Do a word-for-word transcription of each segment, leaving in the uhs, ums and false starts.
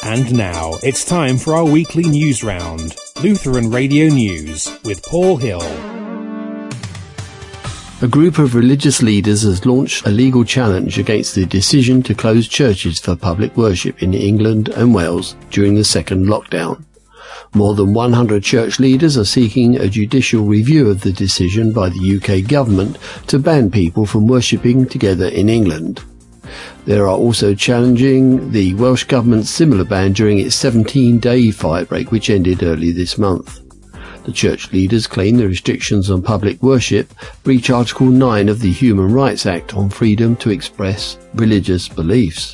And now it's time for our weekly news round, Lutheran Radio News with Paul Hill. A group of religious leaders has launched a legal challenge against the decision to close churches for public worship in England and Wales during the second lockdown. More than one hundred church leaders are seeking a judicial review of the decision by the U K government to ban people from worshipping together in England. They are also challenging the Welsh government's similar ban during its seventeen-day firebreak, which ended early this month. The church leaders claim the restrictions on public worship breach Article nine of the Human Rights Act on freedom to express religious beliefs.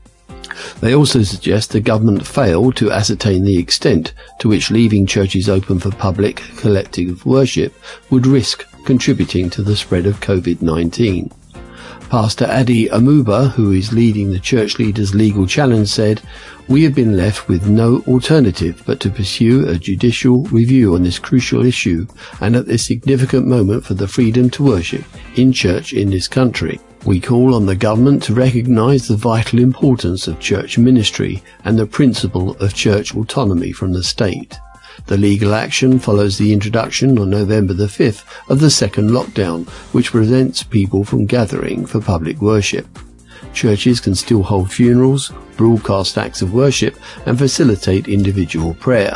They also suggest the government failed to ascertain the extent to which leaving churches open for public collective worship would risk contributing to the spread of COVID nineteen. Pastor Adi Amuba, who is leading the church leaders' legal challenge, said, "We have been left with no alternative but to pursue a judicial review on this crucial issue and at this significant moment for the freedom to worship in church in this country. We call on the government to recognise the vital importance of church ministry and the principle of church autonomy from the state." The legal action follows the introduction on November the fifth of the second lockdown, which prevents people from gathering for public worship. Churches can still hold funerals, broadcast acts of worship, and facilitate individual prayer.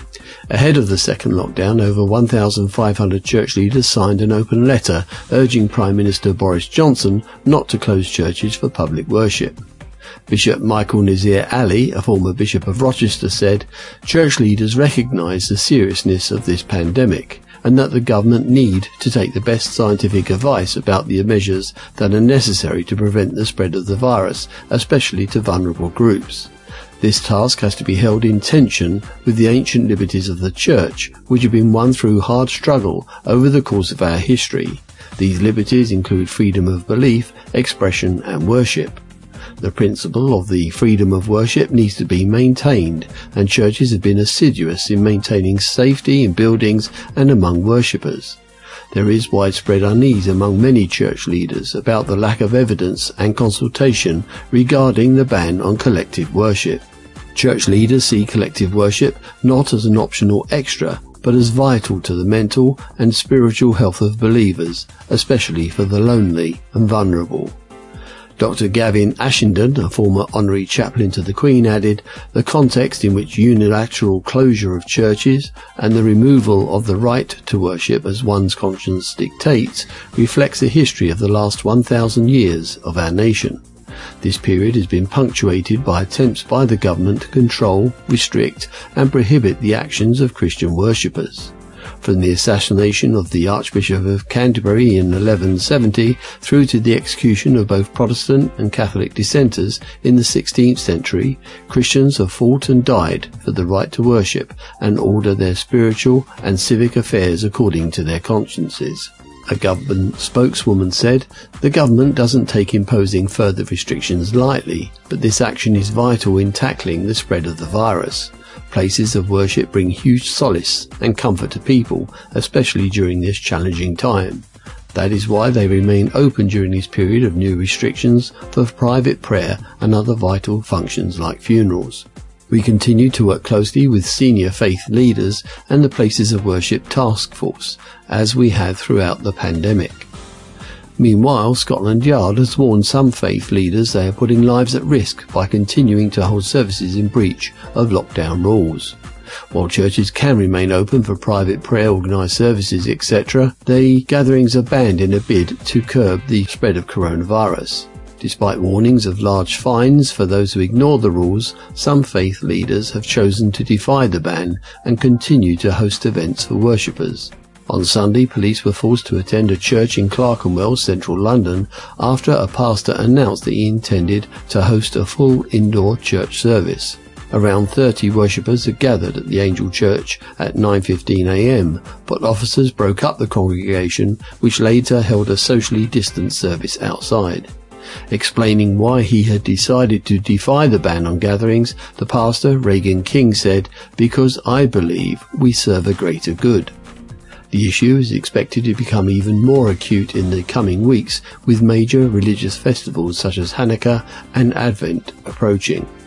Ahead of the second lockdown, over one thousand five hundred church leaders signed an open letter urging Prime Minister Boris Johnson not to close churches for public worship. Bishop Michael Nazir Ali, a former Bishop of Rochester, said, "Church leaders recognise the seriousness of this pandemic and that the government need to take the best scientific advice about the measures that are necessary to prevent the spread of the virus, especially to vulnerable groups. This task has to be held in tension with the ancient liberties of the Church, which have been won through hard struggle over the course of our history. These liberties include freedom of belief, expression and worship. The principle of the freedom of worship needs to be maintained, and churches have been assiduous in maintaining safety in buildings and among worshippers. There is widespread unease among many church leaders about the lack of evidence and consultation regarding the ban on collective worship. Church leaders see collective worship not as an optional extra, but as vital to the mental and spiritual health of believers, especially for the lonely and vulnerable." Doctor Gavin Ashenden, a former honorary chaplain to the Queen, added, "The context in which unilateral closure of churches and the removal of the right to worship as one's conscience dictates reflects the history of the last one thousand years of our nation. This period has been punctuated by attempts by the government to control, restrict and prohibit the actions of Christian worshippers. From the assassination of the Archbishop of Canterbury in eleven seventy through to the execution of both Protestant and Catholic dissenters in the sixteenth century, Christians have fought and died for the right to worship and order their spiritual and civic affairs according to their consciences." A government spokeswoman said, "The government doesn't take imposing further restrictions lightly, but this action is vital in tackling the spread of the virus. Places of worship bring huge solace and comfort to people, especially during this challenging time. That is why they remain open during this period of new restrictions for private prayer and other vital functions like funerals. We continue to work closely with senior faith leaders and the Places of Worship Task Force, as we have throughout the pandemic." Meanwhile, Scotland Yard has warned some faith leaders they are putting lives at risk by continuing to hold services in breach of lockdown rules. While churches can remain open for private prayer, organised services, et cetera, the gatherings are banned in a bid to curb the spread of coronavirus. Despite warnings of large fines for those who ignore the rules, some faith leaders have chosen to defy the ban and continue to host events for worshippers. On Sunday, police were forced to attend a church in Clerkenwell, central London, after a pastor announced that he intended to host a full indoor church service. Around thirty worshippers had gathered at the Angel Church at nine fifteen a m, but officers broke up the congregation, which later held a socially distanced service outside. Explaining why he had decided to defy the ban on gatherings, the pastor, Reagan King, said, "Because I believe we serve a greater good." The issue is expected to become even more acute in the coming weeks, with major religious festivals such as Hanukkah and Advent approaching.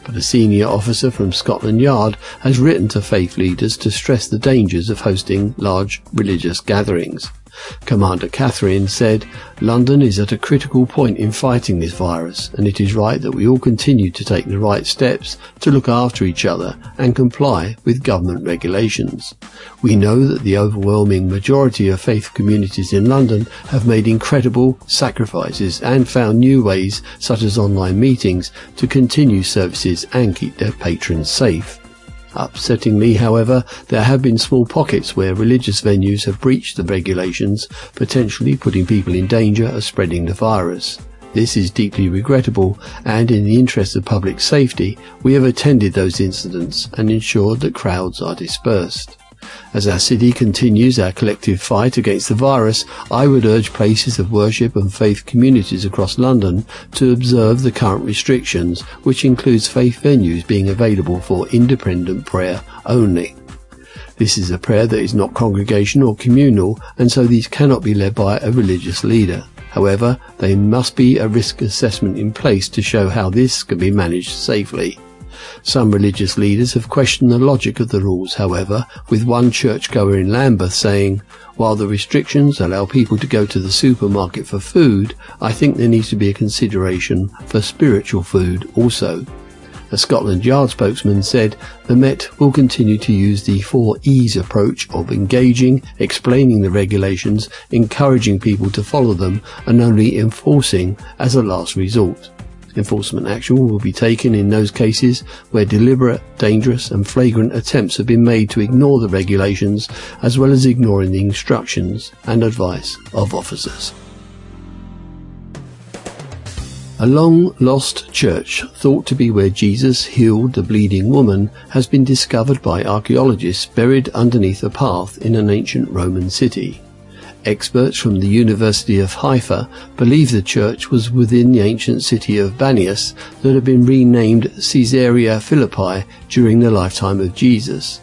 but a senior officer from Scotland Yard has written to faith leaders to stress the dangers of hosting large religious gatherings. Commander Catherine said, "London is at a critical point in fighting this virus, and it is right that we all continue to take the right steps to look after each other and comply with government regulations. We know that the overwhelming majority of faith communities in London have made incredible sacrifices and found new ways, such as online meetings, to continue services and keep their patrons safe." Upsettingly, however, there have been small pockets where religious venues have breached the regulations, potentially putting people in danger of spreading the virus. This is deeply regrettable, and in the interest of public safety, we have attended those incidents and ensured that crowds are dispersed. As our city continues our collective fight against the virus, I would urge places of worship and faith communities across London to observe the current restrictions, which includes faith venues being available for independent prayer only. This is a prayer that is not congregational or communal, and so these cannot be led by a religious leader. However, there must be a risk assessment in place to show how this can be managed safely. Some religious leaders have questioned the logic of the rules, however, with one churchgoer in Lambeth saying, "While the restrictions allow people to go to the supermarket for food, I think there needs to be a consideration for spiritual food also." A Scotland Yard spokesman said, "The Met will continue to use the four E's approach of engaging, explaining the regulations, encouraging people to follow them, and only enforcing as a last resort. Enforcement action will be taken in those cases where deliberate, dangerous and flagrant attempts have been made to ignore the regulations, as well as ignoring the instructions and advice of officers." A long-lost church, thought to be where Jesus healed the bleeding woman, has been discovered by archaeologists buried underneath a path in an ancient Roman city. Experts from the University of Haifa believe the church was within the ancient city of Banias that had been renamed Caesarea Philippi during the lifetime of Jesus.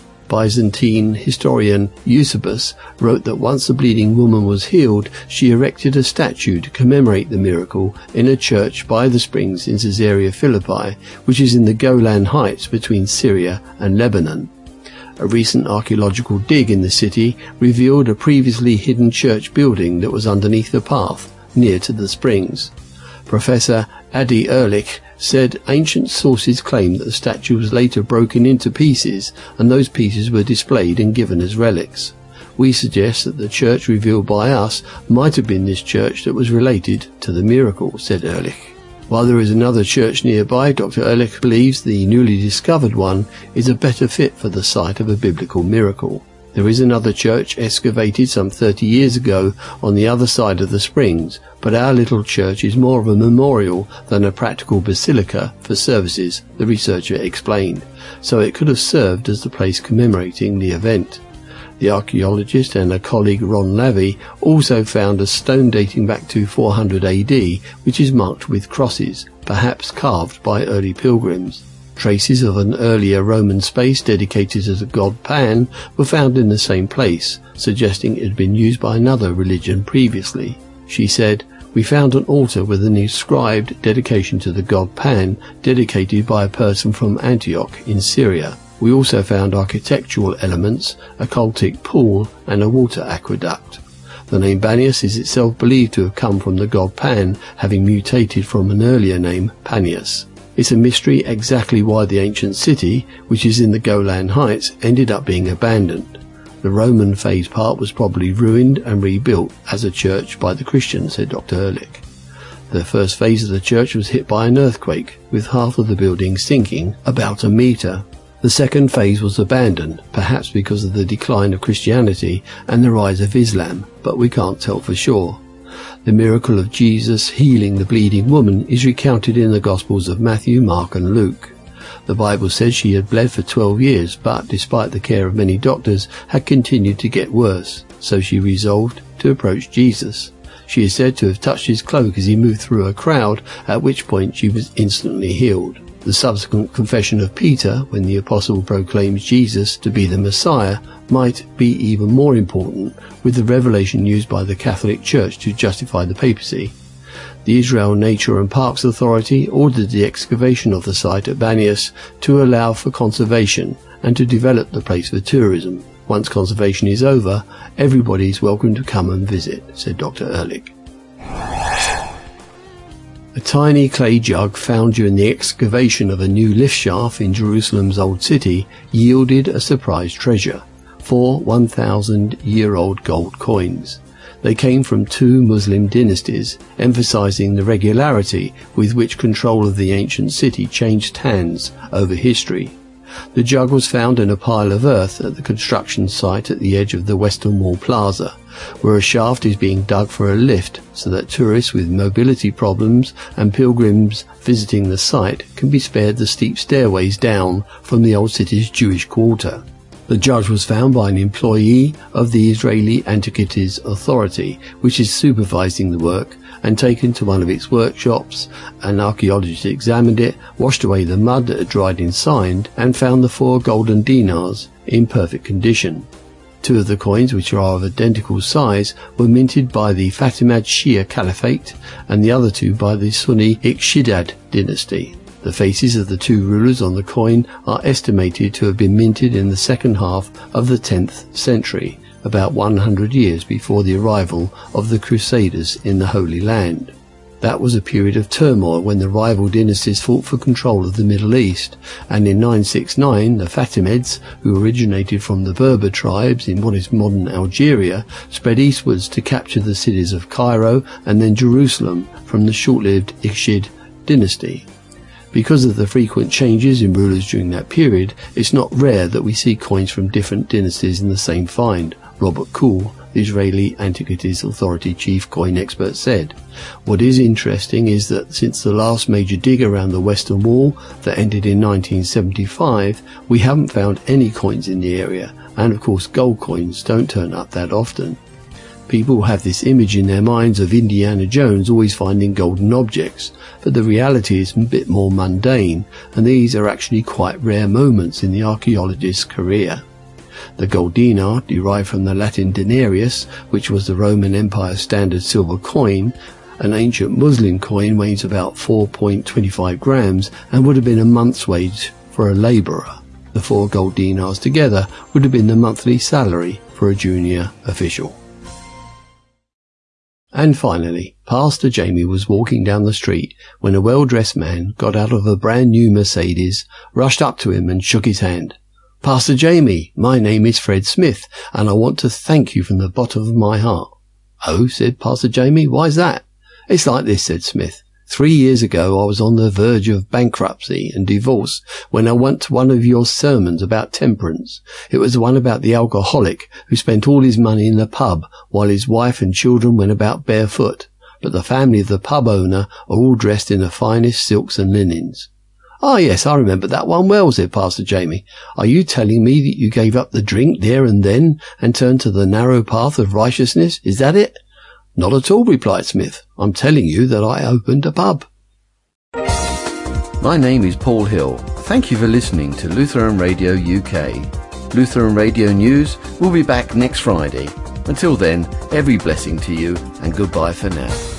Byzantine historian Eusebius wrote that once the bleeding woman was healed, she erected a statue to commemorate the miracle in a church by the springs in Caesarea Philippi, which is in the Golan Heights between Syria and Lebanon. A recent archaeological dig in the city revealed a previously hidden church building that was underneath the path, near to the springs. Professor Adi Ehrlich said ancient sources claim that the statue was later broken into pieces, and those pieces were displayed and given as relics. We suggest that the church revealed by us might have been this church that was related to the miracle, said Ehrlich. While there is another church nearby, Doctor Ehrlich believes the newly discovered one is a better fit for the site of a biblical miracle. There is another church excavated some thirty years ago on the other side of the springs, but our little church is more of a memorial than a practical basilica for services, the researcher explained, so it could have served as the place commemorating the event. The archaeologist and a colleague, Ron Lavey, also found a stone dating back to four hundred A D, which is marked with crosses, perhaps carved by early pilgrims. Traces of an earlier Roman space dedicated to the god Pan were found in the same place, suggesting it had been used by another religion previously. She said, "We found an altar with an inscribed dedication to the god Pan, dedicated by a person from Antioch in Syria. We also found architectural elements, a cultic pool and a water aqueduct." The name Banias is itself believed to have come from the god Pan, having mutated from an earlier name, Panias. It's a mystery exactly why the ancient city, which is in the Golan Heights, ended up being abandoned. The Roman phase part was probably ruined and rebuilt as a church by the Christians, said Doctor Ehrlich. The first phase of the church was hit by an earthquake, with half of the building sinking about a metre. The second phase was abandoned, perhaps because of the decline of Christianity and the rise of Islam, but we can't tell for sure. The miracle of Jesus healing the bleeding woman is recounted in the Gospels of Matthew, Mark and Luke. The Bible says she had bled for twelve years, but despite the care of many doctors, had continued to get worse, so she resolved to approach Jesus. She is said to have touched his cloak as he moved through a crowd, at which point she was instantly healed. The subsequent confession of Peter, when the apostle proclaims Jesus to be the Messiah, might be even more important, with the revelation used by the Catholic Church to justify the papacy. The Israel Nature and Parks Authority ordered the excavation of the site at Banias to allow for conservation and to develop the place for tourism. Once conservation is over, everybody is welcome to come and visit, said Doctor Ehrlich. A tiny clay jug found during the excavation of a new lift shaft in Jerusalem's Old City yielded a surprise treasure, four one thousand year old gold coins. They came from two Muslim dynasties, emphasizing the regularity with which control of the ancient city changed hands over history. The jug was found in a pile of earth at the construction site at the edge of the Western Wall Plaza, where a shaft is being dug for a lift so that tourists with mobility problems and pilgrims visiting the site can be spared the steep stairways down from the old city's Jewish quarter. The jug was found by an employee of the Israeli Antiquities Authority, which is supervising the work, and taken to one of its workshops. An archaeologist examined it, washed away the mud that had dried inside, and found the four golden dinars in perfect condition. Two of the coins, which are of identical size, were minted by the Fatimid Shia Caliphate, and the other two by the Sunni Iqshidad dynasty. The faces of the two rulers on the coin are estimated to have been minted in the second half of the tenth century, about one hundred years before the arrival of the Crusaders in the Holy Land. That was a period of turmoil when the rival dynasties fought for control of the Middle East, and in nine sixty-nine the Fatimids, who originated from the Berber tribes in what is modern Algeria, spread eastwards to capture the cities of Cairo and then Jerusalem from the short-lived Iqshid dynasty. Because of the frequent changes in rulers during that period, it's not rare that we see coins from different dynasties in the same find, Robert Kuhl, the Israeli Antiquities Authority chief coin expert, said. What is interesting is that since the last major dig around the Western Wall that ended in nineteen seventy-five, we haven't found any coins in the area, and of course gold coins don't turn up that often. People have this image in their minds of Indiana Jones always finding golden objects, but the reality is a bit more mundane, and these are actually quite rare moments in the archaeologist's career. The gold dinar, derived from the Latin denarius, which was the Roman Empire standard silver coin, an ancient Muslim coin, weighs about four point two five grams and would have been a month's wage for a labourer. The four gold dinars together would have been the monthly salary for a junior official. And finally, Pastor Jamie was walking down the street when a well-dressed man got out of a brand new Mercedes, rushed up to him and shook his hand. "Pastor Jamie, my name is Fred Smith, and I want to thank you from the bottom of my heart." "Oh," said Pastor Jamie, "why's that?" "It's like this," said Smith. Three years ago I was on the verge of bankruptcy and divorce when I went to one of your sermons about temperance. It was the one about the alcoholic who spent all his money in the pub while his wife and children went about barefoot, but the family of the pub owner are all dressed in the finest silks and linens. "Ah, yes, I remember that one well," said Pastor Jamie. "Are you telling me that you gave up the drink there and then and turned to the narrow path of righteousness? Is that it?" "Not at all," replied Smith. "I'm telling you that I opened a pub." My name is Paul Hill. Thank you for listening to Lutheran Radio U K. Lutheran Radio News will be back next Friday. Until then, every blessing to you and goodbye for now.